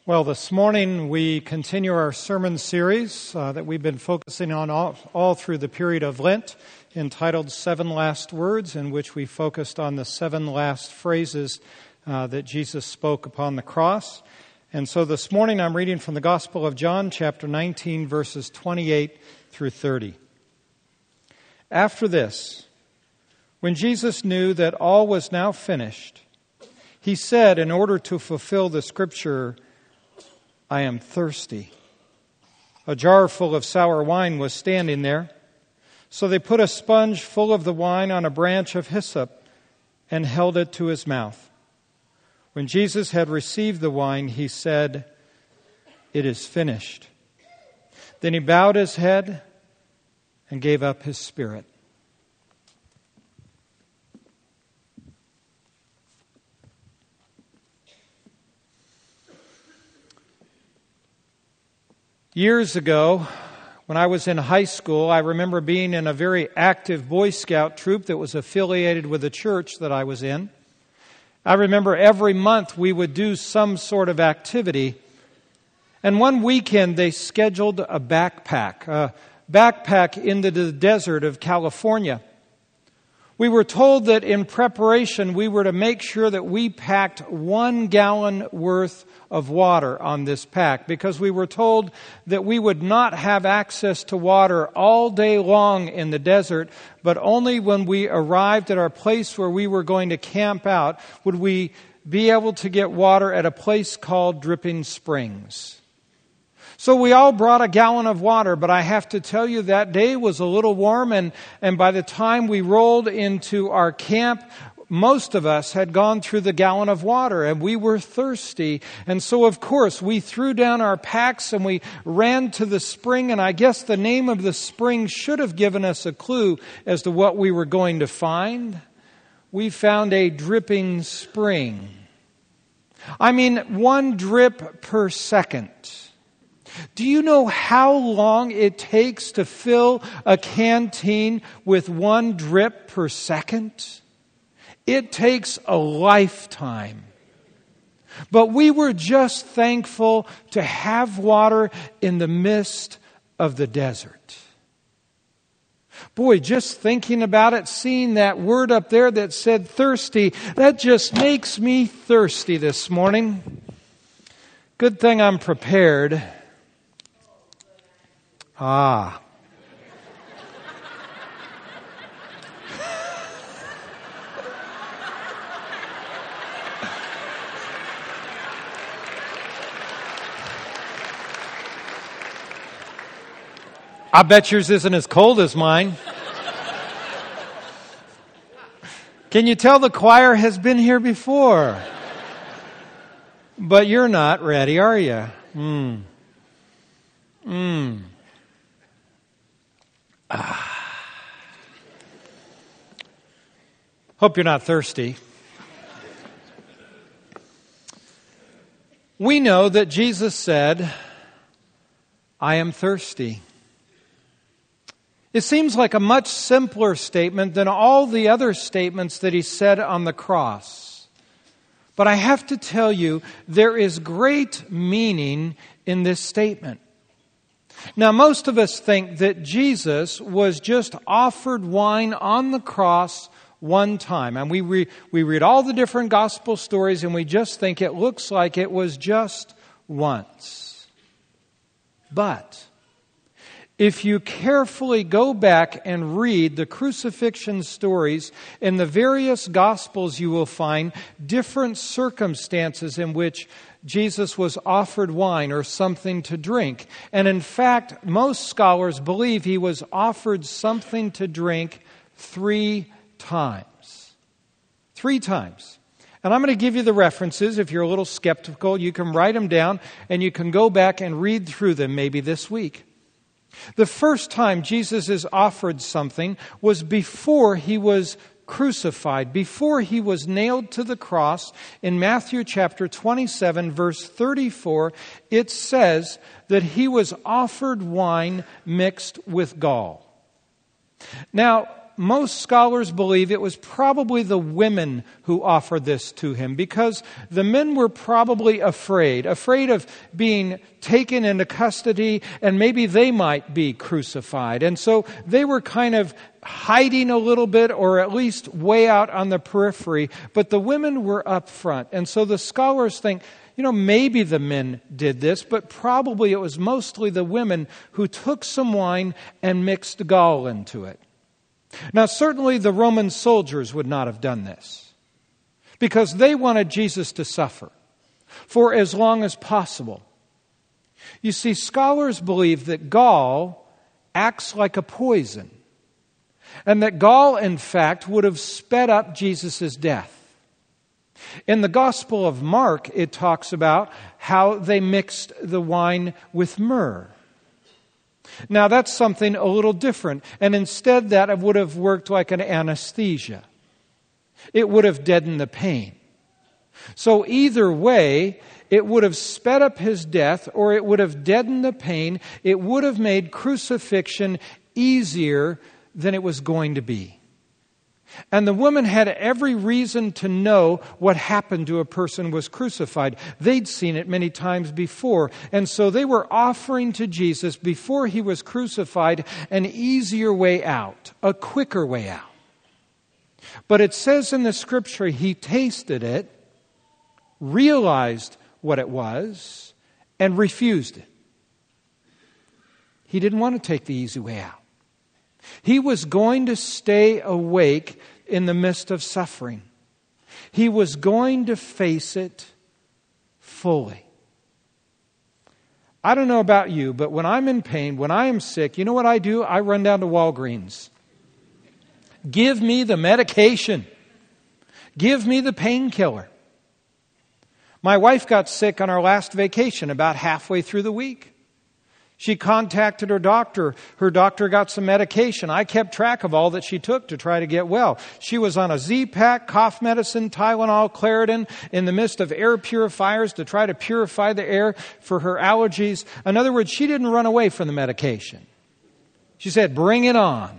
Well, this morning we continue our sermon series that we've been focusing on all through the period of Lent, entitled 7 Last Words, in which we focused on the 7 last phrases that Jesus spoke upon the cross. And so this morning I'm reading from the Gospel of John, chapter 19, verses 28 through 30. After this, when Jesus knew that all was now finished, he said, in order to fulfill the scripture, I am thirsty. A jar full of sour wine was standing there. So they put a sponge full of the wine on a branch of hyssop and held it to his mouth. When Jesus had received the wine, he said, "It is finished." Then he bowed his head and gave up his spirit. Years ago, when I was in high school, I remember being in a very active Boy Scout troop that was affiliated with the church that I was in. I remember every month we would do some sort of activity. And one weekend they scheduled a backpack into the desert of California. We were told that in preparation we were to make sure that we packed 1 gallon worth of water on this pack, because we were told that we would not have access to water all day long in the desert, but only when we arrived at our place where we were going to camp out would we be able to get water at a place called Dripping Springs. So we all brought a gallon of water, but I have to tell you that day was a little warm, and by the time we rolled into our camp, most of us had gone through the gallon of water, and we were thirsty. And so, of course, we threw down our packs and we ran to the spring, and I guess the name of the spring should have given us a clue as to what we were going to find. We found a dripping spring. I mean, 1 drip per second. Do you know how long it takes to fill a canteen with 1 drip per second? It takes a lifetime. But we were just thankful to have water in the midst of the desert. Boy, just thinking about it, seeing that word up there that said thirsty, that just makes me thirsty this morning. Good thing I'm prepared. I bet yours isn't as cold as mine. Can you tell the choir has been here before? But you're not ready, are you? Hope you're not thirsty. We know that Jesus said, I am thirsty. It seems like a much simpler statement than all the other statements that he said on the cross. But I have to tell you, there is great meaning in this statement. Now, most of us think that Jesus was just offered wine on the cross one time. And we read all the different gospel stories and we just think it looks like it was just once. But if you carefully go back and read the crucifixion stories in the various Gospels, you will find different circumstances in which Jesus was offered wine or something to drink. And in fact, most scholars believe he was offered something to drink 3 times. 3 times. And I'm going to give you the references. If you're a little skeptical, you can write them down and you can go back and read through them maybe this week. The first time Jesus is offered something was before he was crucified, before he was nailed to the cross. In Matthew chapter 27, verse 34, it says that he was offered wine mixed with gall. Now, most scholars believe it was probably the women who offered this to him, because the men were probably afraid of being taken into custody, and maybe they might be crucified. And so they were kind of hiding a little bit, or at least way out on the periphery, but the women were up front. And so the scholars think, maybe the men did this, but probably it was mostly the women who took some wine and mixed gall into it. Now, certainly the Roman soldiers would not have done this, because they wanted Jesus to suffer for as long as possible. You see, scholars believe that gall acts like a poison, and that gall, in fact, would have sped up Jesus' death. In the Gospel of Mark, it talks about how they mixed the wine with myrrh. Now, that's something a little different. And instead, that would have worked like an anesthesia. It would have deadened the pain. So either way, it would have sped up his death, or it would have deadened the pain. It would have made crucifixion easier than it was going to be. And the woman had every reason to know what happened to a person who was crucified. They'd seen it many times before. And so they were offering to Jesus, before he was crucified, an easier way out, a quicker way out. But it says in the Scripture, he tasted it, realized what it was, and refused it. He didn't want to take the easy way out. He was going to stay awake in the midst of suffering. He was going to face it fully. I don't know about you, but when I'm in pain, when I am sick, you know what I do? I run down to Walgreens. Give me the medication. Give me the painkiller. My wife got sick on our last vacation about halfway through the week. She contacted her doctor. Her doctor got some medication. I kept track of all that she took to try to get well. She was on a Z-Pak, cough medicine, Tylenol, Claritin, in the midst of air purifiers to try to purify the air for her allergies. In other words, she didn't run away from the medication. She said, "Bring it on."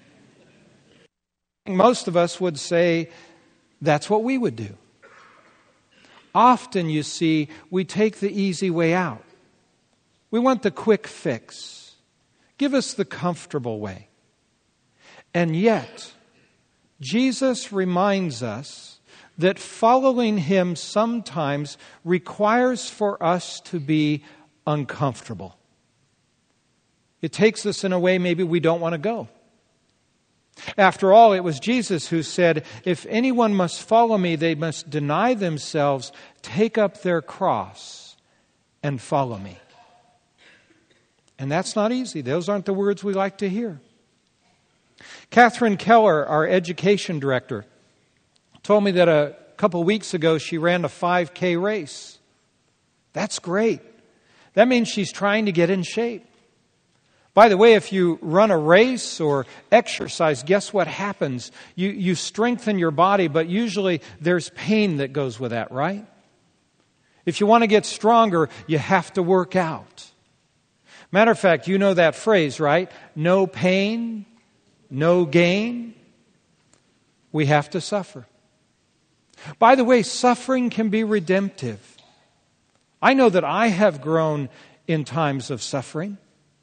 Most of us would say that's what we would do. Often, you see, we take the easy way out. We want the quick fix. Give us the comfortable way. And yet, Jesus reminds us that following him sometimes requires for us to be uncomfortable. It takes us in a way maybe we don't want to go. After all, it was Jesus who said, "If anyone must follow me, they must deny themselves, take up their cross, and follow me." And that's not easy. Those aren't the words we like to hear. Catherine Keller, our education director, told me that a couple weeks ago she ran a 5K race. That's great. That means she's trying to get in shape. By the way, if you run a race or exercise, guess what happens? You strengthen your body, but usually there's pain that goes with that, right? If you want to get stronger, you have to work out. Matter of fact, you know that phrase, right? No pain, no gain. We have to suffer. By the way, suffering can be redemptive. I know that I have grown in times of suffering.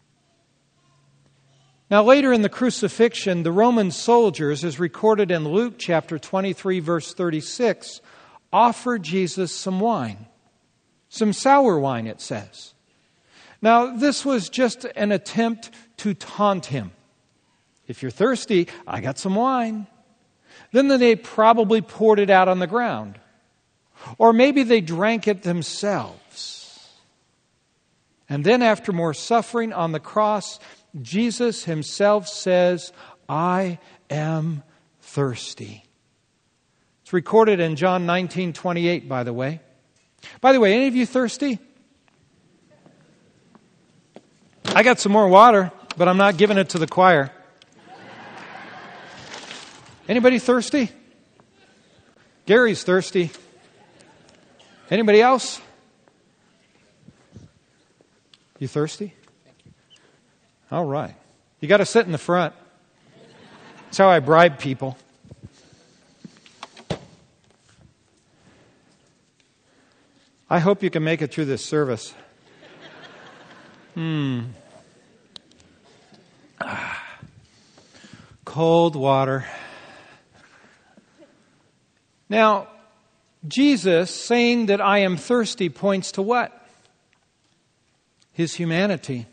Now, later in the crucifixion, the Roman soldiers, as recorded in Luke chapter 23, verse 36, offered Jesus some wine. Some sour wine, it says. Now, this was just an attempt to taunt him. If you're thirsty, I got some wine. Then they probably poured it out on the ground. Or maybe they drank it themselves. And then after more suffering on the cross, Jesus himself says, "I am thirsty." It's recorded in John 19:28, by the way. By the way, any of you thirsty? I got some more water, but I'm not giving it to the choir. Anybody thirsty? Gary's thirsty. Anybody else? You thirsty? All right. You got to sit in the front. That's how I bribe people. I hope you can make it through this service. Cold water. Now, Jesus saying that I am thirsty points to what? His humanity.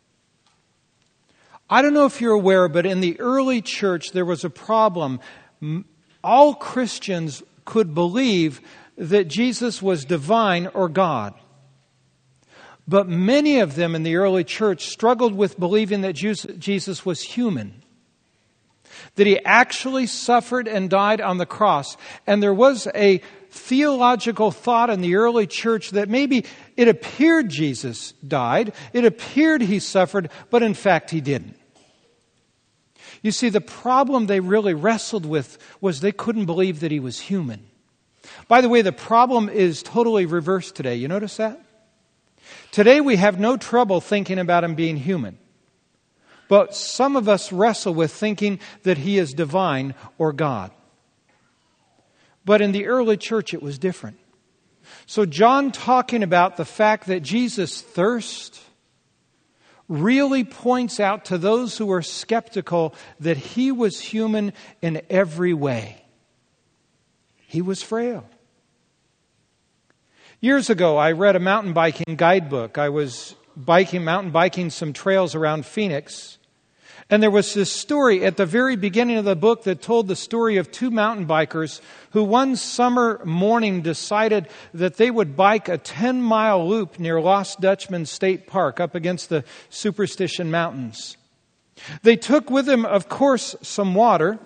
I don't know if you're aware, but in the early church there was a problem. All Christians could believe that Jesus was divine or God. But many of them in the early church struggled with believing that Jesus was human. That He actually suffered and died on the cross. And there was a theological thought in the early church that maybe it appeared Jesus died, it appeared He suffered, but in fact He didn't. You see, the problem they really wrestled with was they couldn't believe that He was human. By the way, the problem is totally reversed today. You notice that? Today we have no trouble thinking about Him being human. But some of us wrestle with thinking that He is divine or God. But in the early church it was different. So John talking about the fact that Jesus' thirst really points out to those who are skeptical that He was human in every way. He was frail. Years ago, I read a mountain biking guidebook. I was mountain biking some trails around Phoenix. And there was this story at the very beginning of the book that told the story of two mountain bikers who one summer morning decided that they would bike a 10-mile loop near Lost Dutchman State Park up against the Superstition Mountains. They took with them, of course, some water.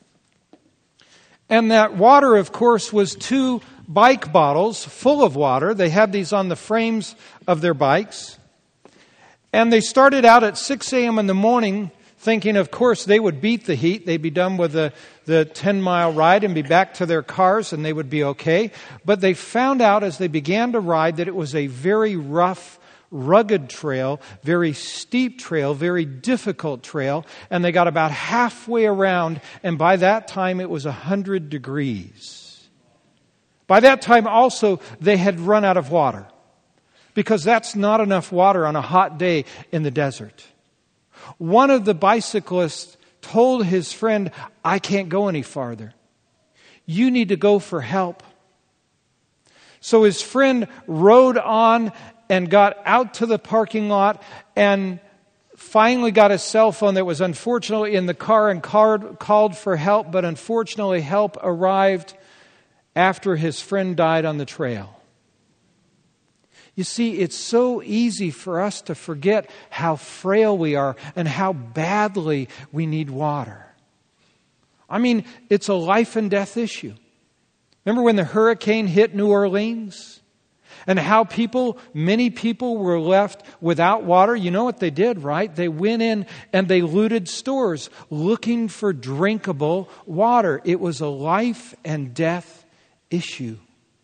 And that water, of course, was 2 bike bottles full of water. They had these on the frames of their bikes. And they started out at 6 a.m. in the morning thinking, of course, they would beat the heat. They'd be done with the 10-mile ride and be back to their cars and they would be okay. But they found out as they began to ride that it was a very rough, rugged trail, very steep trail, very difficult trail. And they got about halfway around, and by that time it was 100 degrees. By that time also they had run out of water, because that's not enough water on a hot day in the desert. One of the bicyclists told his friend, I can't go any farther. You need to go for help. So his friend rode on and got out to the parking lot and finally got a cell phone that was unfortunately in the car and called for help, but unfortunately help arrived after his friend died on the trail. You see, it's so easy for us to forget how frail we are and how badly we need water. I mean, it's a life and death issue. Remember when the hurricane hit New Orleans? And how many people were left without water? You know what they did, right? They went in and they looted stores looking for drinkable water. It was a life and death issue.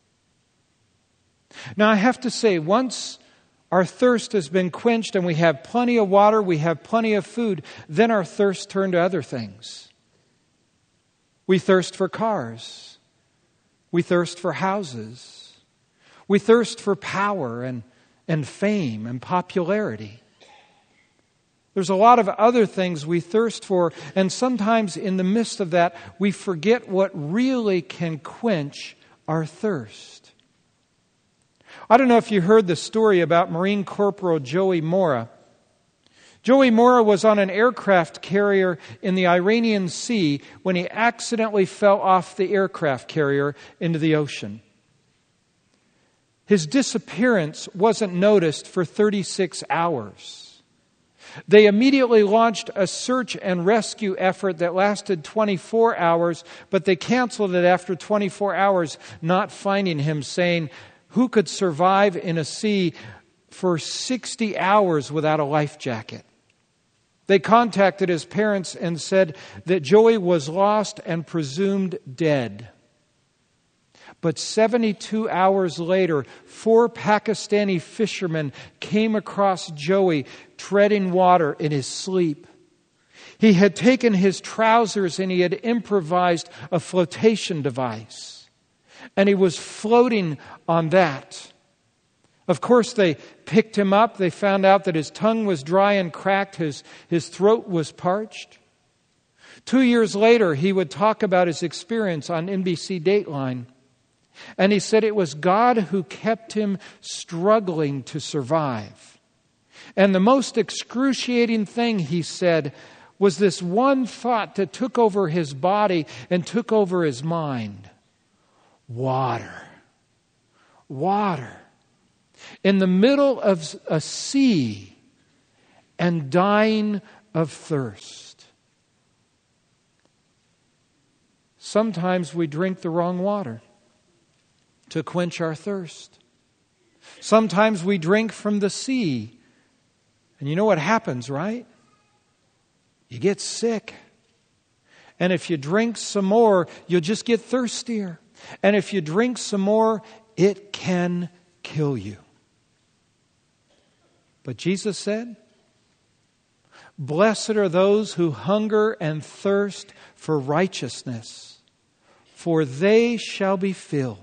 Now, I have to say, once our thirst has been quenched and we have plenty of water, we have plenty of food, then our thirst turned to other things. We thirst for cars. We thirst for houses. We thirst for power and fame and popularity. There's a lot of other things we thirst for, and sometimes in the midst of that, we forget what really can quench our thirst. I don't know if you heard the story about Marine Corporal Joey Mora. Joey Mora was on an aircraft carrier in the Iranian Sea when he accidentally fell off the aircraft carrier into the ocean. His disappearance wasn't noticed for 36 hours. They immediately launched a search and rescue effort that lasted 24 hours, but they canceled it after 24 hours, not finding him, saying, who could survive in a sea for 60 hours without a life jacket? They contacted his parents and said that Joey was lost and presumed dead. But 72 hours later, 4 Pakistani fishermen came across Joey treading water in his sleep. He had taken his trousers and he had improvised a flotation device. And he was floating on that. Of course, they picked him up. They found out that his tongue was dry and cracked. His throat was parched. 2 years later, he would talk about his experience on NBC Dateline. And he said it was God who kept him struggling to survive. And the most excruciating thing, he said, was this one thought that took over his body and took over his mind. Water. Water. In the middle of a sea and dying of thirst. Sometimes we drink the wrong water to quench our thirst. Sometimes we drink from the sea. And you know what happens, right? You get sick. And if you drink some more, you'll just get thirstier. And if you drink some more, it can kill you. But Jesus said, "Blessed are those who hunger and thirst for righteousness, for they shall be filled."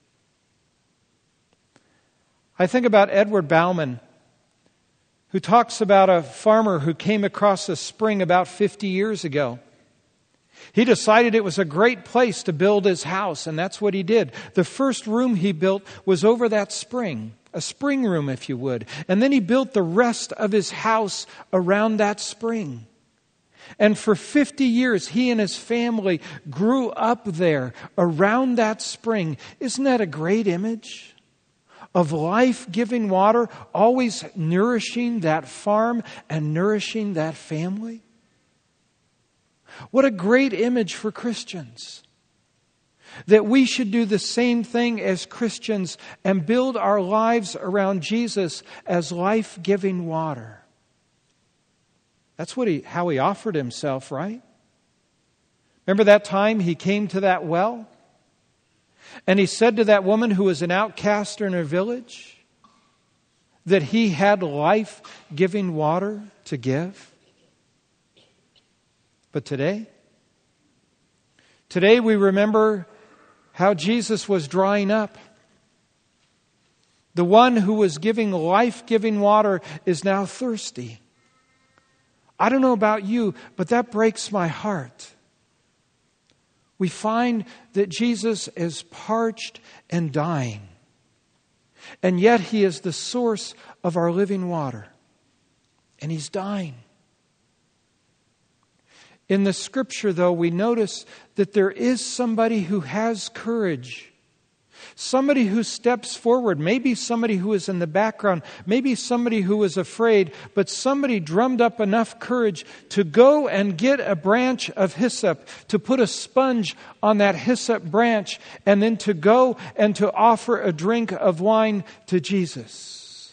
I think about Edward Bauman, who talks about a farmer who came across a spring about 50 years ago. He decided it was a great place to build his house, and that's what he did. The first room he built was over that spring, a spring room, if you would. And then he built the rest of his house around that spring. And for 50 years, he and his family grew up there around that spring. Isn't that a great image of life-giving water, always nourishing that farm and nourishing that family? What a great image for Christians. That we should do the same thing as Christians and build our lives around Jesus as life-giving water. That's how he offered himself, right? Remember that time he came to that well? And he said to that woman who was an outcast in her village that he had life-giving water to give. But today we remember how Jesus was drying up. The one who was giving life-giving water is now thirsty. I don't know about you, but that breaks my heart. We find that Jesus is parched and dying. And yet He is the source of our living water. And He's dying. In the Scripture, though, we notice that there is somebody who has courage. Somebody who steps forward. Maybe somebody who is in the background. Maybe somebody who is afraid. But somebody drummed up enough courage to go and get a branch of hyssop, to put a sponge on that hyssop branch, and then to go and to offer a drink of wine to Jesus.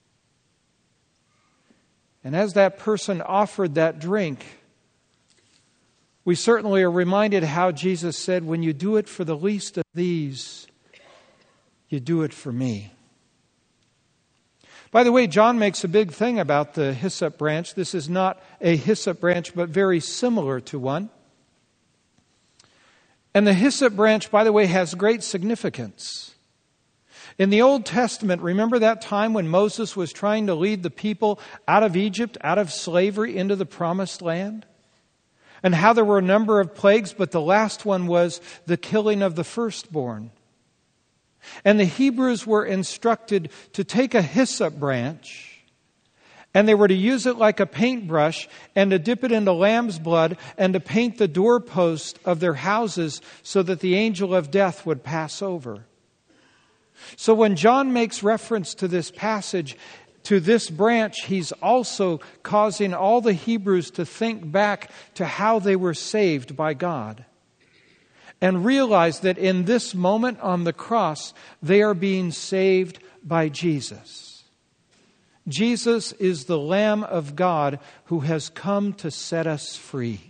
And as that person offered that drink, we certainly are reminded how Jesus said, "When you do it for the least of these, you do it for me." By the way, John makes a big thing about the hyssop branch. This is not a hyssop branch, but very similar to one. And the hyssop branch, by the way, has great significance. In the Old Testament, remember that time when Moses was trying to lead the people out of Egypt, out of slavery, into the Promised Land? And how there were a number of plagues, but the last one was the killing of the firstborn. And the Hebrews were instructed to take a hyssop branch, and they were to use it like a paintbrush and to dip it into lamb's blood and to paint the doorpost of their houses so that the angel of death would pass over. So when John makes reference to this passage, to this branch, he's also causing all the Hebrews to think back to how they were saved by God. And realize that in this moment on the cross, they are being saved by Jesus. Jesus is the Lamb of God who has come to set us free.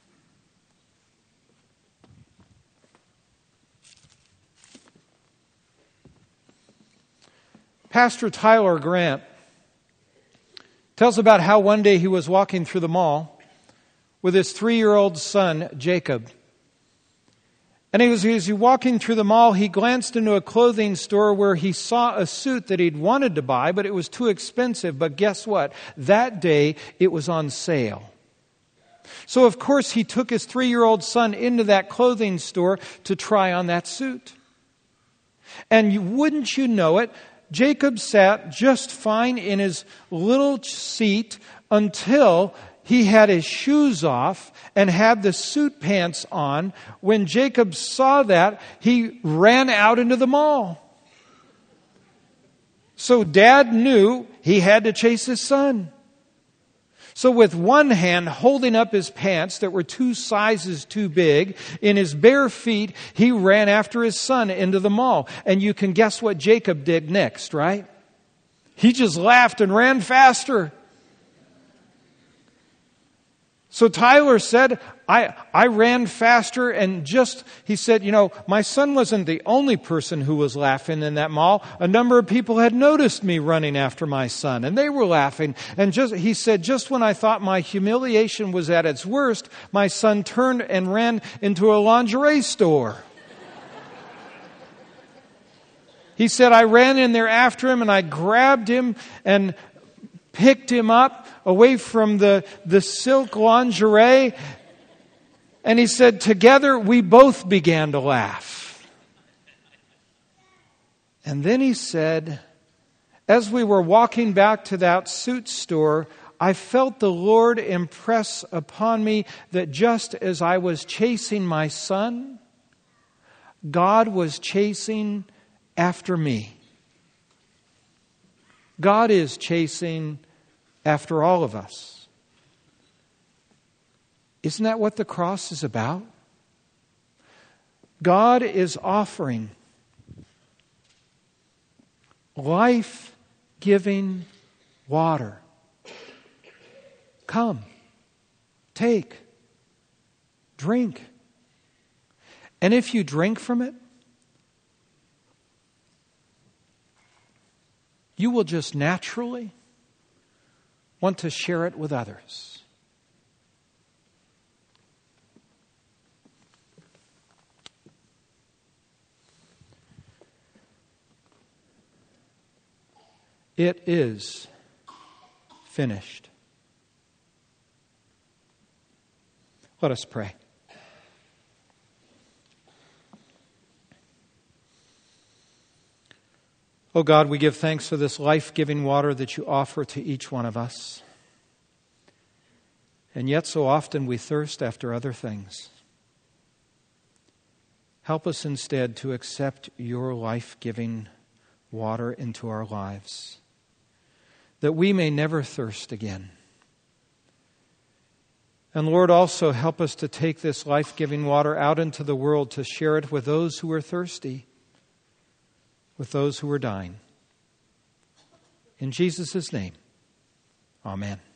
Pastor Tyler Grant tells about how one day he was walking through the mall with his 3-year-old son, Jacob. And as he was walking through the mall, he glanced into a clothing store where he saw a suit that he'd wanted to buy, but it was too expensive. But guess what? That day, it was on sale. So, of course, he took his 3-year-old son into that clothing store to try on that suit. And wouldn't you know it, Jacob sat just fine in his little seat until he had his shoes off and had the suit pants on. When Jacob saw that, he ran out into the mall. So Dad knew he had to chase his son. So with one hand holding up his pants that were 2 sizes too big, in his bare feet, he ran after his son into the mall. And you can guess what Jacob did next, right? He just laughed and ran faster. So Tyler said, I ran faster and he said, my son wasn't the only person who was laughing in that mall. A number of people had noticed me running after my son and they were laughing. And he said, just when I thought my humiliation was at its worst, my son turned and ran into a lingerie store. He said, I ran in there after him and I grabbed him and picked him up away from the silk lingerie. And he said, together we both began to laugh. And then he said, as we were walking back to that suit store, I felt the Lord impress upon me that just as I was chasing my son, God was chasing after me. God is chasing after all of us. Isn't that what the cross is about? God is offering life-giving water. Come, take, drink. And if you drink from it, you will just naturally want to share it with others. It is finished. Let us pray. Oh God, we give thanks for this life-giving water that you offer to each one of us. And yet so often we thirst after other things. Help us instead to accept your life-giving water into our lives, that we may never thirst again. And Lord, also help us to take this life-giving water out into the world to share it with those who are thirsty, with those who are dying. In Jesus' name, amen.